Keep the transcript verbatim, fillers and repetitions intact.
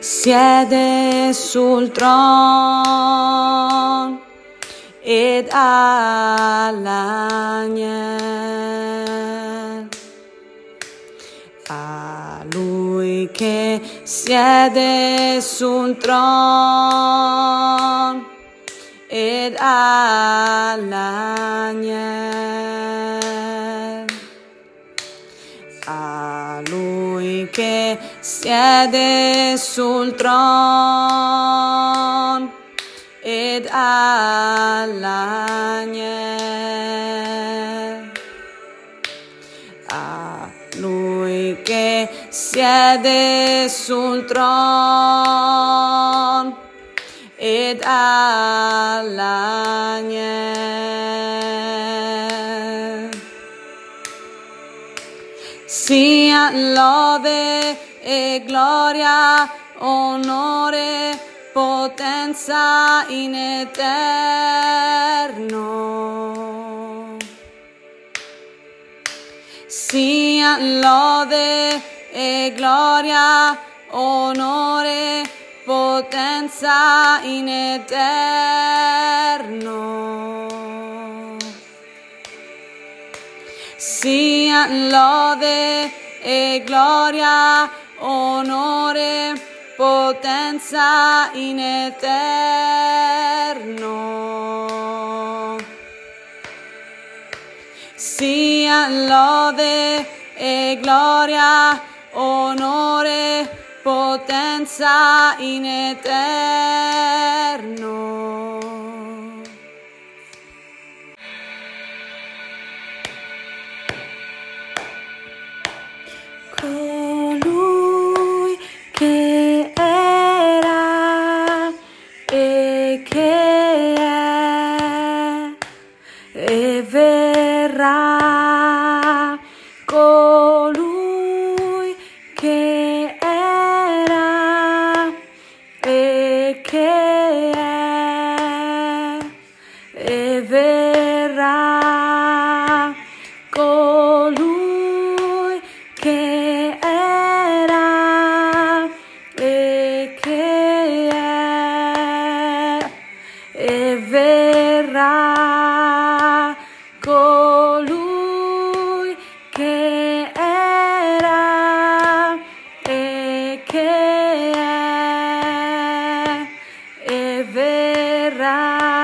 siede sul trono ed all'agnello, a lui che siede sul trono ed all'agnello, a lui che siede sul trono ed all'agnello, a lui che siede sul trono ed all'agnello sia lode e gloria, onore, potenza in eterno. Sia lode e gloria, onore, potenza in eterno. Sia lode e gloria, onore, potenza in eterno. Sia lode e gloria, onore, potenza in eterno. Colui che era e che è e verrà, colui che era e che è e verrà, colui che era e che è e verrà, colui che era e che è e verrà.